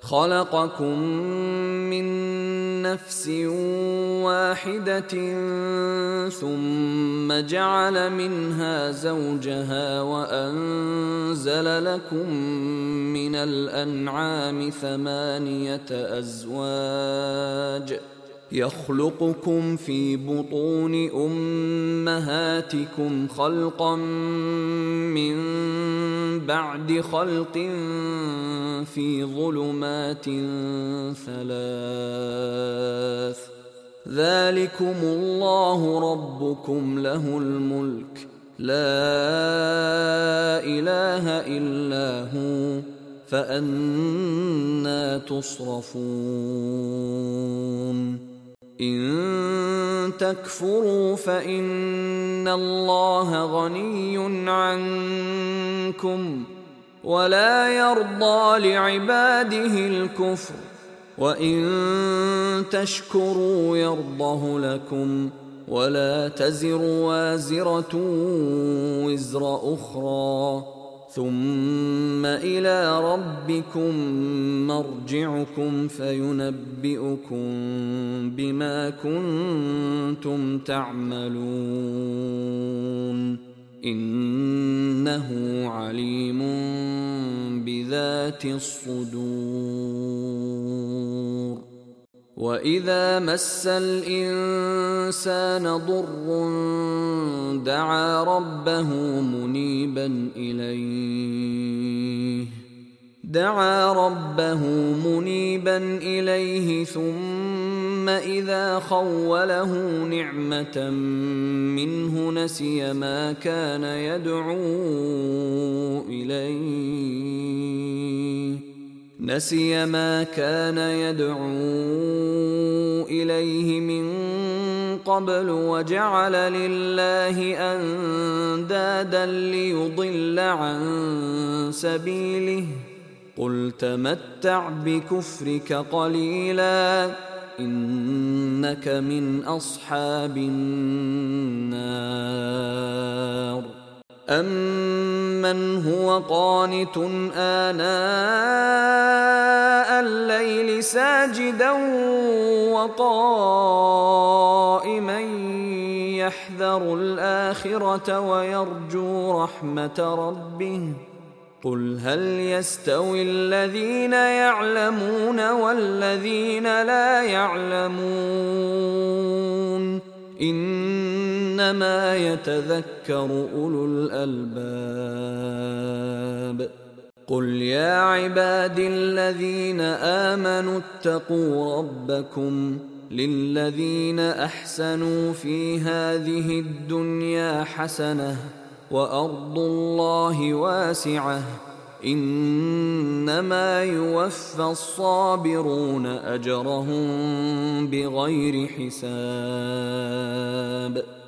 خلقكم من نفس واحدة ثم جعل منها زوجها وأنزل لكم من الأنعام 8 أزواج يخلقكم في بطون أمهاتكم خلقا من بعد خلق في ظلمات 3 ذلكم الله ربكم له الملك لا إله إلا هو فأنى تصرفون إن تكفروا فإن الله غني عنكم ولا يرضى لعباده الكفر وإن تشكروا يرضه لكم ولا تزر وازرة وزر أخرى ثم إلى ربكم مرجعكم فينبئكم بما كنتم تعملون إنه عليم بذات الصدور وإذا مس الإنسان ضر دعا ربه منيبا إليه ثم إذا خوله نعمة منه نسي ما كان يدعو إليه من قبل وجعل لله أندادا ليضل عن سبيله قل تمتع بكفرك قليلا إنك من أصحاب النار أمن هو قانت آناء الليل ساجدا وقائما يحذر الآخرة ويرجو رحمة ربه قل هل يستوي الذين يعلمون والذين لا يعلمون إنما يتذكر أولو الألباب قل يا عبادي الذين آمنوا اتقوا ربكم للذين أحسنوا في هذه الدنيا حسنة وأرض الله واسعة إنما يوفى الصابرون أجرهم بغير حساب